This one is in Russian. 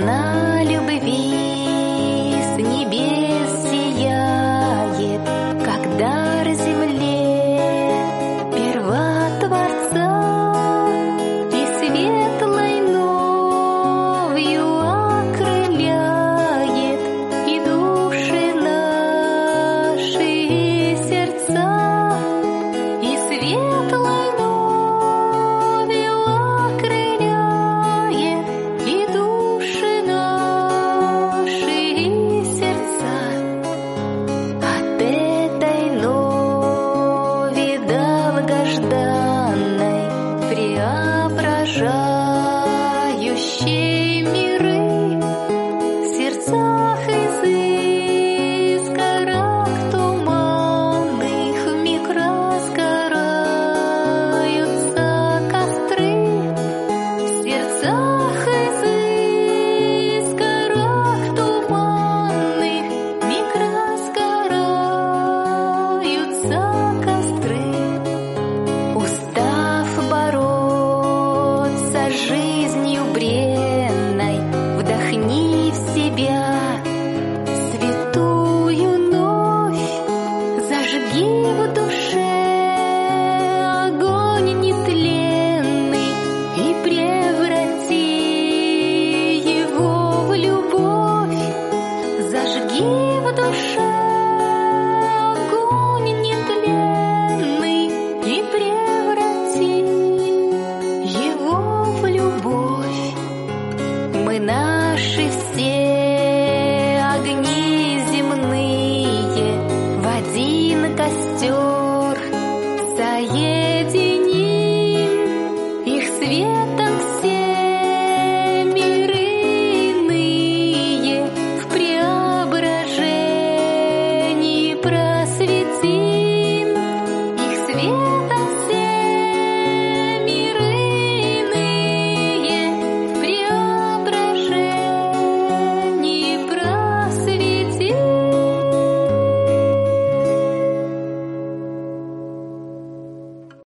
Весна любви с небес сияет, как дар земле первотворца, и светлой новью окрыляет и души наши, и сердца, и светлой новью окрыляет и души наши, и сердца. От этой нови долгожданной, преображающей миры, в сердцах искорок туманных вмиг разгораются костры, в сердцах искорок туманных вмиг разгораются костры. Устав бороться с жизнью бренной, вдохни в себя святую новь, зажги в душе огонь нетленный и преврати его в любовь. Зажги в душе огонь нетленный и преврати его в любовь. Мы